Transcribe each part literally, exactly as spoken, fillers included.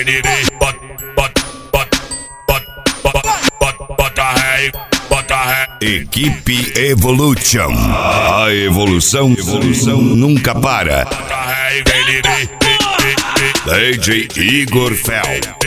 vem de bota, bota, bota, bota, bota, bota ré, bota ré. Equipe Evolution. A evolução, evolução nunca para. Bota ré, vem de D J Igor Fel.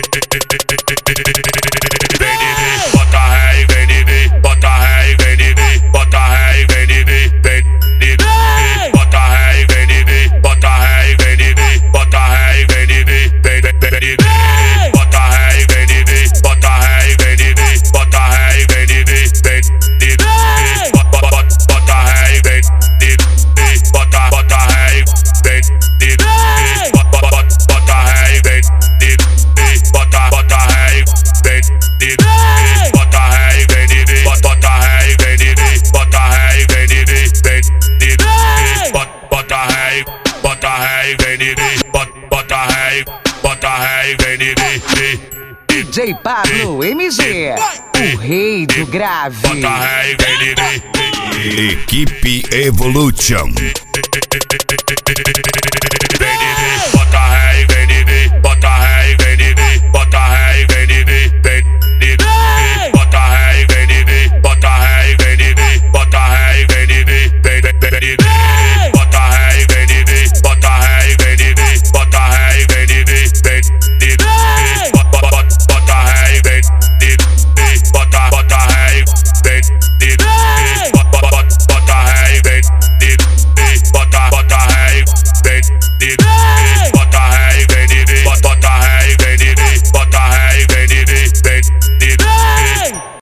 bota ré, vem de bota ré, vem de bota ré, vem de vem de bota ré, vem de bota ré, vem de bota ré, vem de vem de bota ré, vem de bota ré, vem de bota ré, vem de vem de bota ré, vem de bota bota ré, vem de bota ré, vem de bota bota ré, vem de bota ré, vem de bota ré, vem de bota ré, vem de vem de bota ré, bota ré, vem de bota ré, bota ré, vem de D J Pablo M G, o rei do grave. bota ré, vem de Equipe Evolution.